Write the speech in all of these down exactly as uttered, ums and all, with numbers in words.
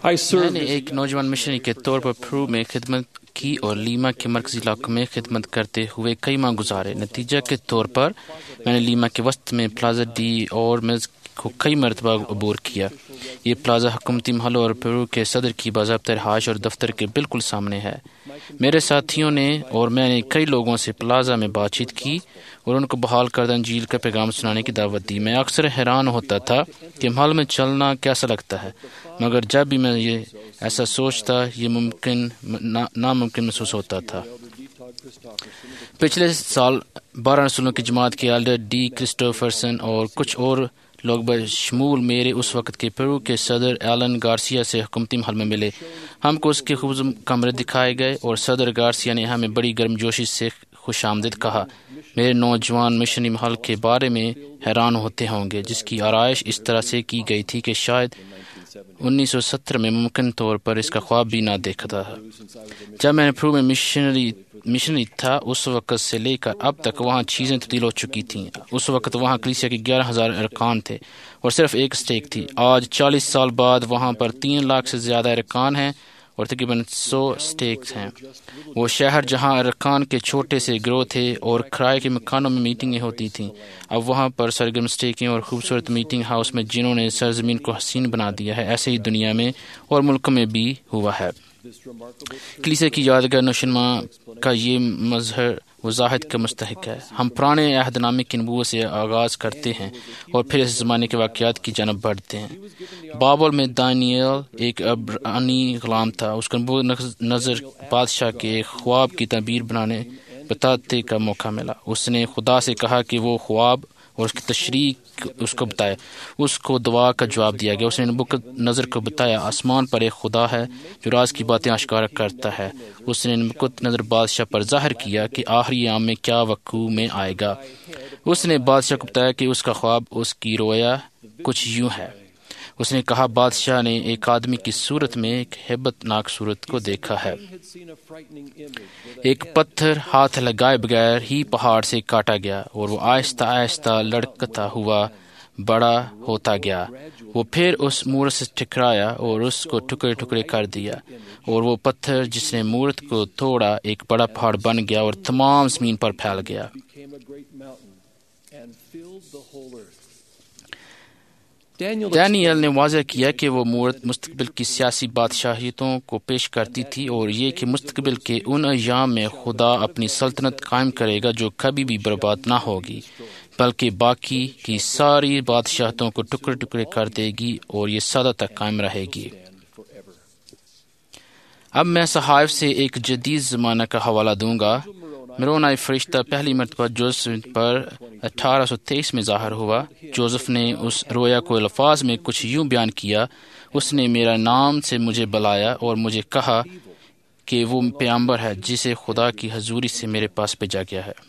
I میں served نے as a ایک نوجوان مشنری کے طور پر پرو میں خدمت کی اور لیما کے مرکزی علاقوں میں خدمت کرتے ہوئے کئی ماہ گزارے۔ نتیجہ کے طور پر میں نے لیما کے وسط میں پلازا ڈی اور میز کو کئی مرتبہ عبور کیا۔ یہ پلازا حکومتی محلوں اور پیرو کے صدر کی باضابطہ رہائش اور دفتر کے بالکل سامنے ہے۔ میرے ساتھیوں نے اور میں نے کئی لوگوں سے پلازا میں بات چیت کی اور ان کو بحال کردہ انجیل کا پیغام سنانے کی دعوت دی۔ میں اکثر حیران ہوتا تھا کہ محل میں چلنا کیسا لگتا ہے، مگر جب بھی میں یہ ایسا سوچتا یہ ممکن ناممکن محسوس ہوتا تھا۔ پچھلے سال بارہ رسولوں کی جماعت کے ایلڈر ڈی کرسٹوفرسن اور کچھ اور لوگ بشمول میرے اس وقت کے پیرو کے صدر ایلن گارسیا سے حکومتی محل میں ملے۔ ہم کو اس کے خوبصورت کمرے دکھائے گئے اور صدر گارسیا نے ہمیں بڑی گرمجوشی سے خوش آمدید کہا۔ میرے نوجوان مشنری محل کے بارے میں حیران ہوتے ہوں گے، جس کی آرائش اس طرح سے کی گئی تھی کہ شاید انیس سو ستر میں ممکن طور پر اس کا خواب بھی نہ دیکھتا تھا۔ جب میں پیرو میں مشنری مشنری تھا اس وقت سے لے کر اب تک وہاں چیزیں تبدیل ہو چکی تھیں۔ اس وقت وہاں کلیسیا کے گیارہ ہزار ارکان تھے اور صرف ایک اسٹیک تھی۔ آج چالیس سال بعد وہاں پر تین لاکھ سے زیادہ ارکان ہیں اور تقریباً سو اسٹیکس ہیں۔ وہ شہر جہاں ارکان کے چھوٹے سے گروہ تھے اور کرائے کے مکانوں میں میٹنگیں ہوتی تھیں، اب وہاں پر سرگرم اسٹیکیں اور خوبصورت میٹنگ ہاؤس میں جنہوں نے سرزمین کو حسین بنا دیا ہے۔ ایسے ہی دنیا میں اور ملکوں میں بھی ہوا ہے۔ کلیسیا کی یادگار نشوونما کا یہ مظہر وضاحت کا مستحق ہے۔ ہم پرانے عہد نامے کی نبوت سے آغاز کرتے ہیں اور پھر اس زمانے کے واقعات کی جانب بڑھتے ہیں۔ بابل میں دانیال ایک عبرانی غلام تھا۔ اس کو نبوت نظر بادشاہ کے ایک خواب کی تعبیر بنانے بتاتے کا موقع ملا۔ اس نے خدا سے کہا کہ وہ خواب اور اس کی تشریح اس کو بتائے۔ اس کو دعا کا جواب دیا گیا۔ اس نے نبوت نظر کو بتایا آسمان پر ایک خدا ہے جو راز کی باتیں آشکار کرتا ہے۔ اس نے نبوت نظر بادشاہ پر ظاہر کیا کہ آخری ایام میں کیا وقوع میں آئے گا۔ اس نے بادشاہ کو بتایا کہ اس کا خواب اس کی رویا کچھ یوں ہے۔ اس نے کہا بادشاہ نے ایک آدمی کی صورت میں ایک ہیبت ناک صورت کو دیکھا ہے۔ ایک پتھر ہاتھ لگائے بغیر ہی پہاڑ سے کاٹا گیا اور وہ آہستہ آہستہ لڑکتا ہوا بڑا ہوتا گیا۔ وہ پھر اس مورت سے ٹکرایا اور اس کو ٹکڑے ٹکڑے کر دیا، اور وہ پتھر جس نے مورت کو توڑا ایک بڑا پہاڑ بن گیا اور تمام زمین پر پھیل گیا۔ دانیال نے واضح کیا کہ وہ مورت مستقبل کی سیاسی بادشاہیتوں کو پیش کرتی تھی اور یہ کہ مستقبل کے ان ایام میں خدا اپنی سلطنت قائم کرے گا جو کبھی بھی برباد نہ ہوگی، بلکہ باقی کی ساری بادشاہتوں کو ٹکڑے ٹکڑے کر دے گی اور یہ سدا تک قائم رہے گی۔ اب میں صحائف سے ایک جدید زمانہ کا حوالہ دوں گا۔ مرونائی فرشتہ پہلی مرتبہ جوزف پر اٹھارہ سو تیئیس میں ظاہر ہوا۔ جوزف نے اس رویا کو الفاظ میں کچھ یوں بیان کیا: اس نے میرا نام سے مجھے بلایا اور مجھے کہا کہ وہ پیغمبر ہے جسے خدا کی حضوری سے میرے پاس بھیجا گیا ہے،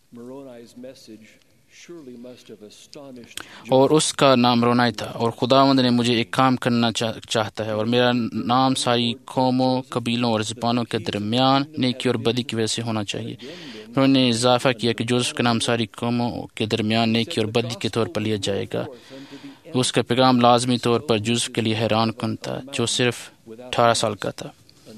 اور اس کا نام رونائی تھا، اور خداوند نے مجھے ایک کام کرنا چاہتا ہے، اور میرا نام ساری قوموں، قبیلوں اور زبانوں کے درمیان نیکی اور بدی کی وجہ سے ہونا چاہیے۔ انہوں نے اضافہ کیا کہ جوزف کا نام ساری قوموں کے درمیان نیکی اور بدی کے طور پر لیا جائے گا۔ اس کا پیغام لازمی طور پر جوزف کے لیے حیران کن تھا، جو صرف اٹھارہ سال کا تھا۔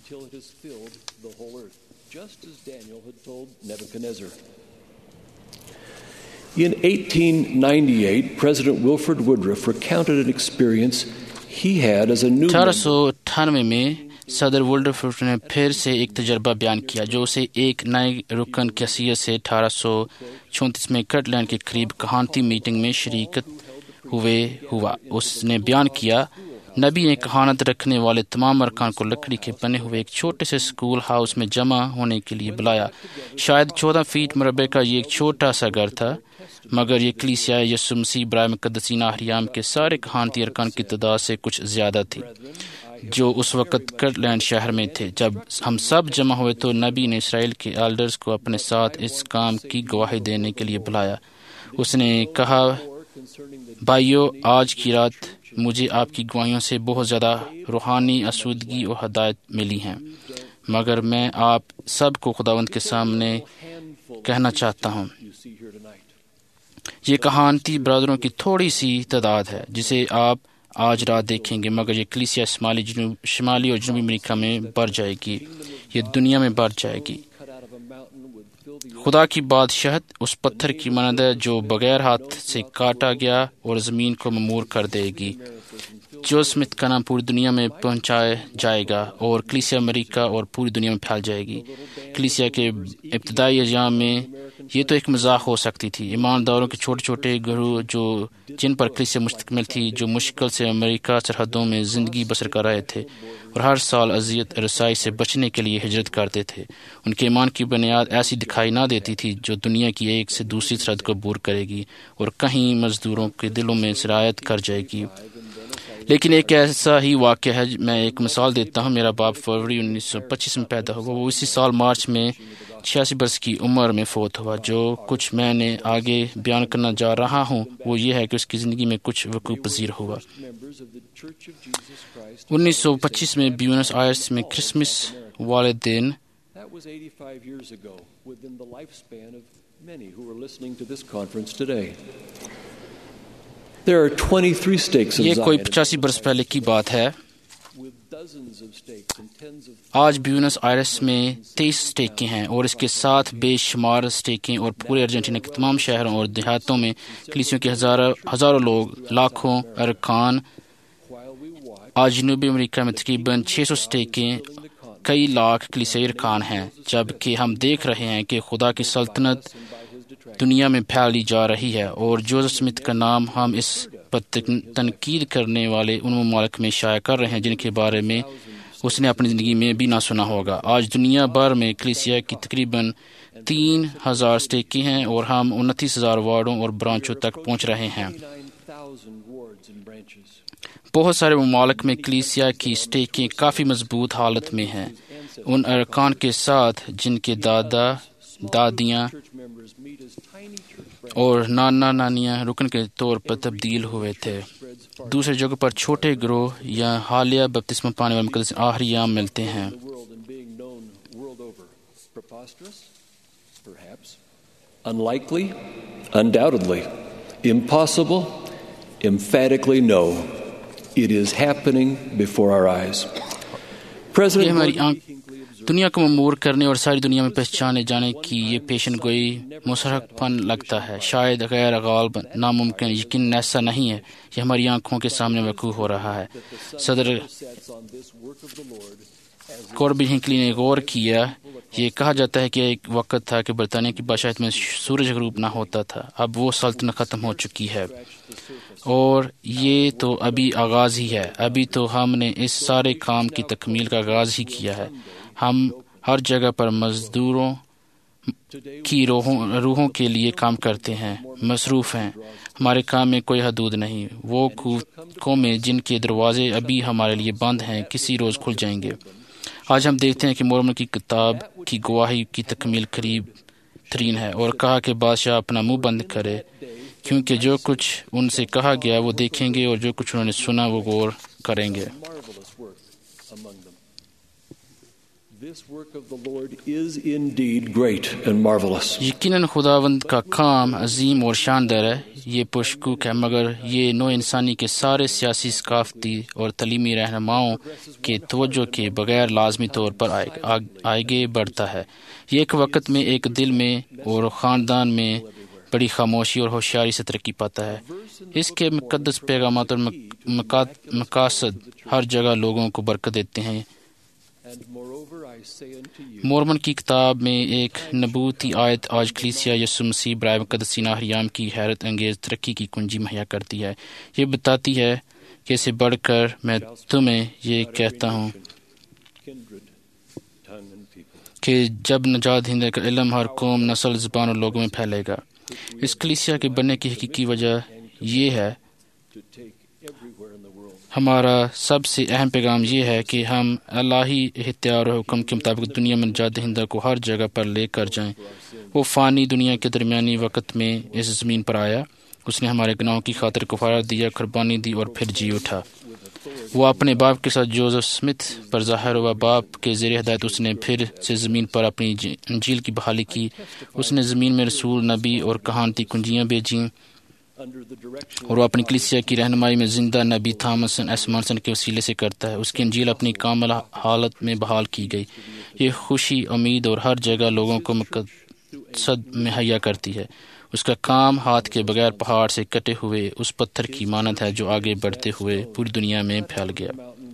In eighteen ninety-eight, President Wilford Woodruff recounted an experience he had as a new اٹھارہ سو اٹھانوے میں صدر وڈرفورڈ نے پھر سے ایک تجربہ بیان کیا جو اسے ایک نئے رکن کی حیثیت سے اٹھارہ سو چونتیس میں کرٹ لینڈ کے قریب کہانتی میٹنگ میں شریکت ہوئے ہوا۔ اس نے بیان کیا، نبی نے کہانت رکھنے والے تمام ارکان کو لکڑی کے بنے ہوئے ایک چھوٹے سے اسکول ہاؤس میں جمع ہونے کے لیے بلایا۔ شاید چودہ فیٹ مربع کا یہ ایک چھوٹا سا گھر تھا، مگر یہ کلیسیا یسوع مسیح برائے مقدسین آخری ایام کے سارے کہانتی ارکان کی تعداد سے کچھ زیادہ تھی، جو اس وقت کرٹ لینڈ شہر میں تھے۔ جب ہم سب جمع ہوئے تو نبی نے اسرائیل کے ایلڈرز کو اپنے ساتھ اس کام کی گواہی دینے کے لیے بلایا۔ اس نے کہا، بھائیو، آج کی رات مجھے آپ کی گواہیوں سے بہت زیادہ روحانی آسودگی اور ہدایت ملی ہیں، مگر میں آپ سب کو خداوند کے سامنے کہنا چاہتا ہوں، یہ کہانتی برادروں کی تھوڑی سی تعداد ہے جسے آپ آج رات دیکھیں گے، مگر یہ کلیسیا شمالی جنوب شمالی اور جنوبی امریکہ میں بڑھ جائے گی، یہ دنیا میں بڑھ جائے گی۔ خدا کی بادشاہت اس پتھر کی مانند ہے جو بغیر ہاتھ سے کاٹا گیا اور زمین کو معمور کر دے گی۔ جو اسمتھ کا نام پوری دنیا میں پہنچایا جائے گا اور کلیسیا امریکہ اور پوری دنیا میں پھیل جائے گی۔ کلیسیا کے ابتدائی ایام میں یہ تو ایک مذاق ہو سکتی تھی۔ ایمانداروں کے چھوٹے چھوٹے گروہ جو جن پر کلیسیا مشتمل تھی، جو مشکل سے امریکہ سرحدوں میں زندگی بسر کر رہے تھے اور ہر سال اذیت رسائی سے بچنے کے لیے ہجرت کرتے تھے، ان کے ایمان کی بنیاد ایسی دکھائی نہ دیتی تھی جو دنیا کی ایک سے دوسری سرحد کو عبور کرے گی اور کہیں مزدوروں کے دلوں میں سرایت کر جائے گی۔ لیکن ایک ایسا ہی واقعہ ہے، میں ایک مثال دیتا ہوں۔ میرا باپ فروری انیس سو پچیس میں پیدا ہوا، وہ اسی سال مارچ میں چھیاسی برس کی عمر میں فوت ہوا۔ جو کچھ میں نے آگے بیان کرنا جا رہا ہوں وہ یہ ہے کہ اس کی زندگی میں کچھ وقوع پذیر ہوا۔ انیس سو پچیس میں بیونس آئرس میں کرسمس والے دن یہ کوئی پچاسی برس پہلے کی بات ہے۔ آج بیونس آئرس میں تیئیس اسٹیکیں ہیں اور اس کے ساتھ بے شمار اسٹیکیں، اور پورے ارجنٹینا کے تمام شہروں اور دیہاتوں میں کلیسیوں کے ہزاروں ہزاروں لوگ، لاکھوں ارکان۔ آج جنوبی امریکہ میں تقریباً چھ سو اسٹیکیں، کئی لاکھ کلیسیائی ارکان ہیں، جبکہ ہم دیکھ رہے ہیں کہ خدا کی سلطنت دنیا میں پھیلی جا رہی ہے، اور جوزف اسمتھ کا نام ہم اس پر تنقید کرنے والے ان ممالک میں شائع کر رہے ہیں جن کے بارے میں اس نے اپنی زندگی میں بھی نہ سنا ہوگا۔ آج دنیا بھر میں کلیسیا کی تقریباً تین ہزار اسٹیکیں ہیں اور ہم انتیس ہزار وارڈوں اور برانچوں تک پہنچ رہے ہیں۔ بہت سارے ممالک میں کلیسیا کی اسٹیکیں کافی مضبوط حالت میں ہیں، ان ارکان کے ساتھ جن کے دادا دادیاں اور نانا نانیاں رکن کے طور پر تبدیل ہوئے تھے۔ دوسرے جگہوں پر چھوٹے گروہ یا حالیہ بپتسمہ پانے والے مقدس آہریاں ملتے ہیں۔ Unlikely, undoubtedly, impossible, emphatically no. It is happening before our eyes. یہ ہماری آنکھ دنیا کو معمور کرنے اور ساری دنیا میں پہچانے جانے کی یہ پیشن گوئی مسحرک پن لگتا ہے، شاید غیر غالب، ناممکن، یقین ایسا نہیں ہے، یہ ہماری آنکھوں کے سامنے وقوع ہو رہا ہے۔ صدر کوربی ہنکلی نے غور کیا، یہ کہا جاتا ہے کہ ایک وقت تھا کہ برطانیہ کی بادشاہت میں سورج غروب نہ ہوتا تھا، اب وہ سلطنت ختم ہو چکی ہے، اور یہ تو ابھی آغاز ہی ہے۔ ابھی تو ہم نے اس سارے کام کی تکمیل کا آغاز ہی کیا ہے۔ ہم ہر جگہ پر مزدوروں کی روحوں روحوں کے لیے کام کرتے ہیں، مصروف ہیں، ہمارے کام میں کوئی حدود نہیں۔ وہ قومیں جن کے دروازے ابھی ہمارے لیے بند ہیں کسی روز کھل جائیں گے۔ آج ہم دیکھتے ہیں کہ مورمن کی کتاب کی گواہی کی تکمیل قریب ترین ہے، اور کہا کہ بادشاہ اپنا منہ بند کرے، کیونکہ جو کچھ ان سے کہا گیا وہ دیکھیں گے، اور جو کچھ انہوں نے سنا وہ غور کریں گے۔ یقیناً خداوند کا کام عظیم اور شاندار ہے، یہ پرشکوک ہے، مگر یہ نوع انسانی کے سارے سیاسی، ثقافتی اور تعلیمی رہنماؤں کے توجہ کے بغیر لازمی طور پر آگے بڑھتا ہے۔ یہ ایک وقت میں ایک دل میں اور خاندان میں بڑی خاموشی اور ہوشیاری سے ترقی پاتا ہے۔ اس کے مقدس پیغامات اور مقاصد ہر جگہ لوگوں کو برکت دیتے ہیں۔ مورمن کی کتاب میں ایک نبوتی آیت آج کلیسیا یسوع مسیح برائے مقدسین آہریام کی حیرت انگیز ترقی کی کنجی مہیا کرتی ہے۔ یہ بتاتی ہے کہ اسے بڑھ کر میں تمہیں یہ کہتا ہوں کہ جب نجات دہندہ کا علم ہر قوم، نسل، زبان اور لوگوں میں پھیلے گا۔ اس کلیسیا کے بننے کی حقیقی وجہ یہ ہے، ہمارا سب سے اہم پیغام یہ ہے کہ ہم الہی اختیار و حکم کے مطابق دنیا میں نجات دہندہ کو ہر جگہ پر لے کر جائیں۔ وہ فانی دنیا کے درمیانی وقت میں اس زمین پر آیا، اس نے ہمارے گناہوں کی خاطر کفارہ دیا، قربانی دی اور پھر جی اٹھا۔ وہ اپنے باپ کے ساتھ جوزف اسمتھ پر ظاہر ہوا، باپ کے زیر ہدایت اس نے پھر سے زمین پر اپنی انجیل کی بحالی کی۔ اس نے زمین میں رسول، نبی اور کہانتی کنجیاں بھیجیں۔ اور وہ اپنی کلیسیا کی رہنمائی میں زندہ نبی تھامسن ایس مانسن کے وسیلے سے کرتا ہے۔ اس کی انجیل اپنی کامل حالت میں بحال کی گئی۔ یہ خوشی، امید اور ہر جگہ لوگوں کو مقصد مہیا کرتی ہے۔ اس کا کام ہاتھ کے بغیر پہاڑ سے کٹے ہوئے اس پتھر کی مانند ہے جو آگے بڑھتے ہوئے پوری دنیا میں پھیل گیا۔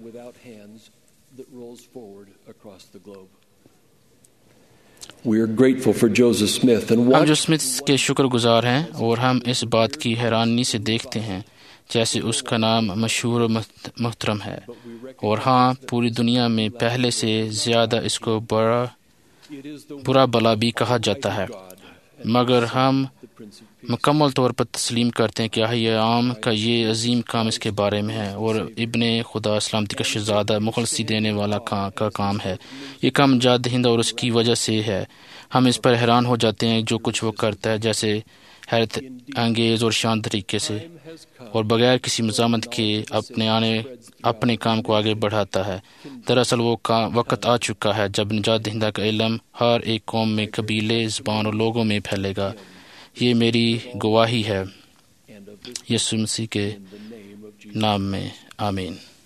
We are grateful for Joseph Smith and ہم جو watch اسمتھ کے شکر گزار ہیں اور ہم اس بات کی حیرانی سے دیکھتے ہیں جیسے اس کا نام مشہور و محترم ہے، اور ہاں پوری دنیا میں پہلے سے زیادہ اس کو برا برا بلا بھی کہا جاتا ہے، مگر ہم مکمل طور پر تسلیم کرتے ہیں کہ احیام کا یہ عظیم کام اس کے بارے میں ہے اور ابن خدا سلامتی کا شہزادہ مخلصی دینے والا کا کام ہے۔ یہ کام نجات دہندہ اور اس کی وجہ سے ہے۔ ہم اس پر حیران ہو جاتے ہیں جو کچھ وہ کرتا ہے، جیسے حیرت انگیز اور شان طریقے سے اور بغیر کسی مزاحمت کے اپنے آنے اپنے کام کو آگے بڑھاتا ہے۔ دراصل وہ وقت آ چکا ہے جب نجات دہندہ کا علم ہر ایک قوم میں، قبیلے، زبان اور لوگوں میں پھیلے گا۔ یہ میری گواہی ہے، یسوع مسیح کے نام میں، آمین۔